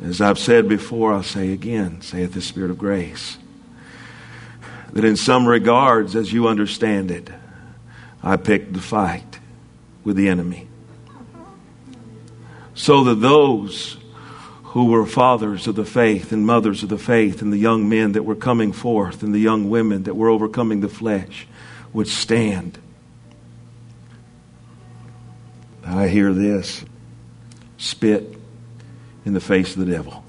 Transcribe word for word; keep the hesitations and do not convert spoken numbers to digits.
As I've said before, I'll say again, saith the Spirit of grace, that in some regards, as you understand it, I picked the fight with the enemy. So that those who were fathers of the faith and mothers of the faith and the young men that were coming forth and the young women that were overcoming the flesh would stand. I hear this: spit in the face of the devil.